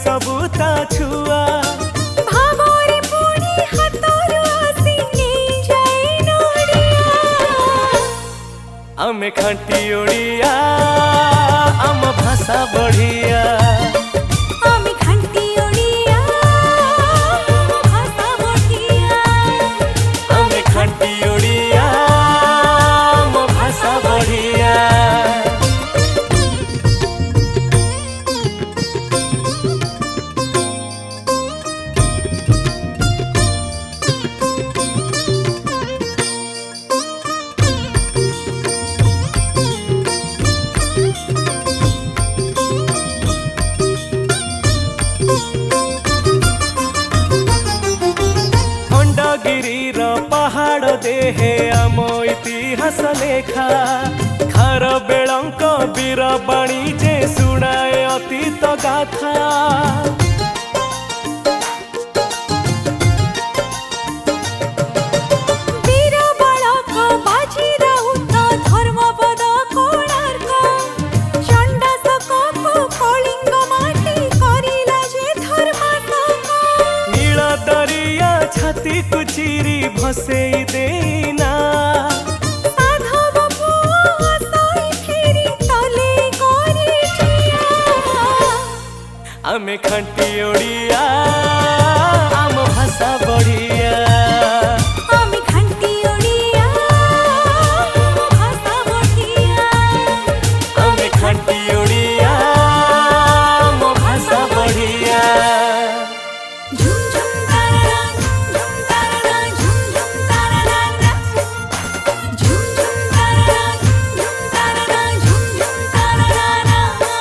सबू ता छुआ भावरे पुणी हाथरू आसी नहीं जाए नोड़िया आमे खांटी ओडिया आम भाषा बढ़िया आमे खांटी ओडिया भाषा बढ़िया आमे खांटी ओडिया आम भाषा बढ़िया पहाड़ देहे आम इतिहास लेखा खार बेलंक वीर बाणी जे सुनाए अतीत गाथा वीर बालक बाजी राउत धर्मपद कोणार्क चंडाशक कलिंग माटी करिला जे धर्माशक नील दरिया छाती को चिरी भसेई देना साधव पुआ सई फेरी तले करी ठिया आमे खांटी ओडिया आम भाषा बढ़िया आमे खांटी ओडिया भाषा बढ़िया आमे खांटी ओडिया आम भाषा बढ़िया झुम झुम तारा झुम तारा झुम झुम तारा झुम झुम तारा झुम तारा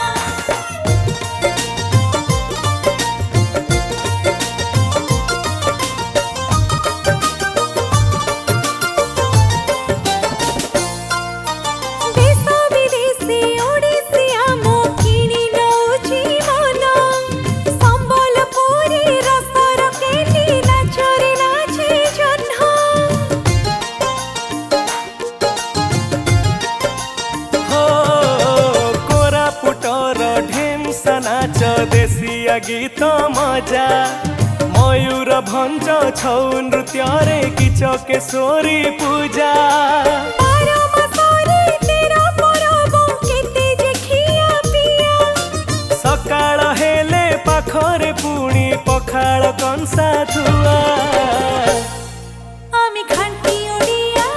देश विदेशी ओडिसी आमो किणी नौची मन संबलपुरी रसर केली नाचरे नाचे जह्न हो कोरापुटर ढेमसा नाच देशिया गीत मजा मयूर भंज छौ नृत्य रे किचकेश्वरी पूजा परम सरे तेरा परब केते जे खिया पिया सकाळ हेले पाखरे पुणी पखाळ कंसा धुआ आमे खांटी ओडिया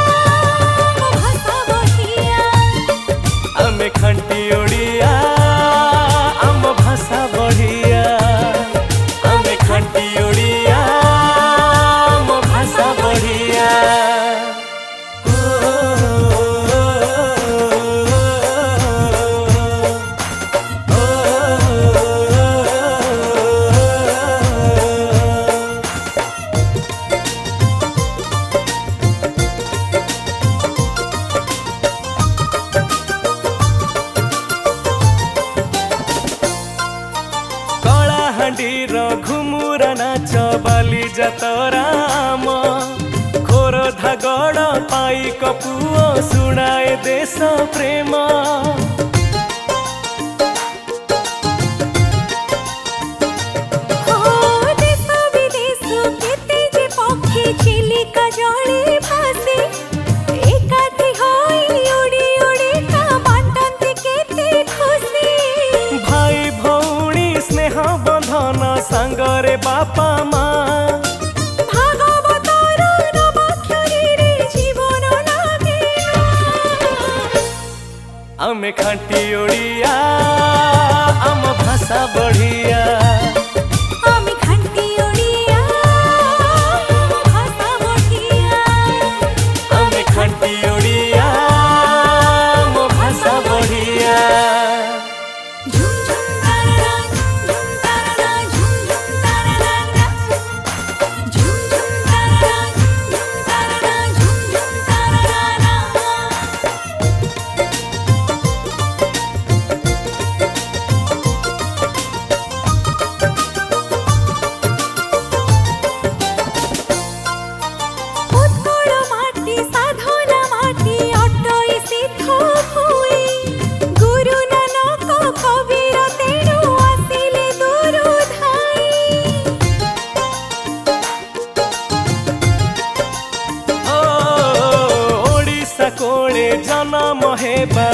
भाषा बढ़िया आमे खांटी ओडिया आम भाषा बढ़िया आमे खांटी ओडिया आम भाषा बढ़िया कलाहांडीर घुमुरा नाच बाली जातराम खोरधा गड़ पाइक पुओ सुनाए देश प्रेम हो देश विदेश केते जे पक्षी चिलिका जले भासे एकाठी होई उड़ी उड़ी का बांटन्ति केते खुशी भाई भौणी स्नेह बंधन सांगरे बापा माँ भागवतर नवाक्षरी रे जीवन लागे आमे खांटी ओडिया आम भाषा बढ़िया आमे खांटी ओडिया भाषा बढ़िया आमे खांटी ओडिया आम भाषा बढ़िया झुम झुम तारा झुम तारा झुम तारा झुम तारा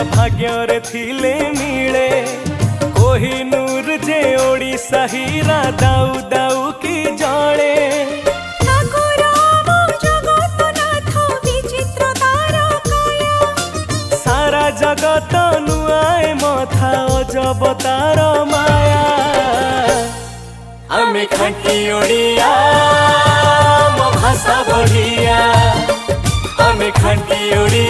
भाग्य थिले मिले कोहिनूर जे ओडिशा हीरा दाऊ दाऊ की जड़े सारा जगत नुआए मथा अजब तार माया आमे खांटी ओडिया मो भाषा बढ़िया आमे खांटी ओडिया।